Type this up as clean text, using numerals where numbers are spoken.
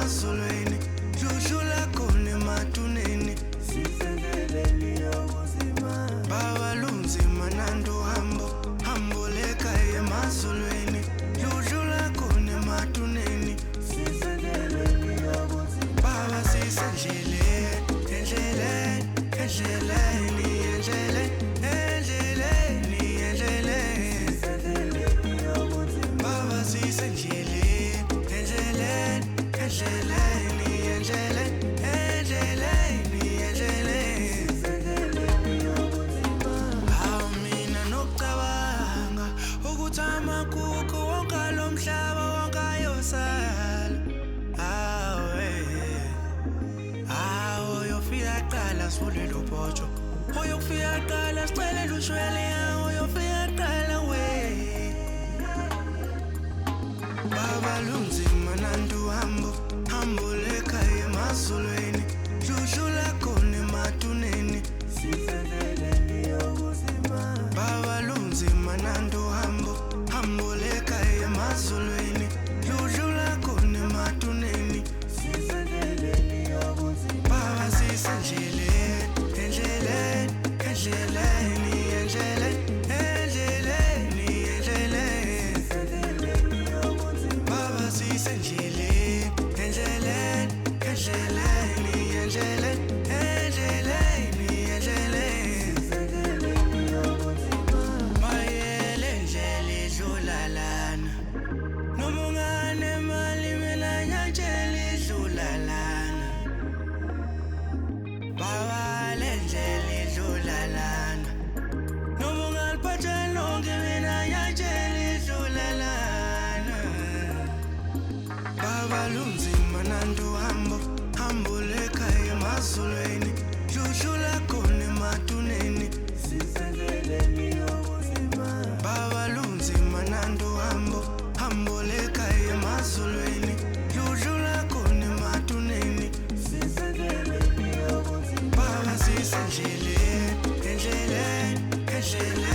emazulwini dludlula khona ematuneni sisendleleni yokuzima baba lunzima nando hambo leka emazulwini dludlula khona ematuneni sisendleleni yokuzima baba sisendleleni baba sisendleleni hawu mina nokucabanga ukuthi amakukho wonke lo mhlaba wonke ayosala hawu uyofika qala sivule lo bhojo uyofika qala sicele ushwele uyofika qala we baba lunzima nando hambo leka emazulwini dludlula khona ematuneni sisendleleni yokuzima baba lunzima nando hambo leka emazulwini dludlula khona ematuneni sisendleleni yokuzima baba sisendleleni baba sisendleleni mayele ndlela idlula lana noma unganemali mina nyatshela idlula lana baba le ndlela idlula lana noma ungaliphatha lonke mina nyatshela idlula lana baba lunzima nando hambo leka emazulwini dludlula khona ematuneni sisendleleni yokuzima baba lunzima nando hambo leka emazulwini dludlula khona ematuneni sisendleleni yokuzima baba sisendleleni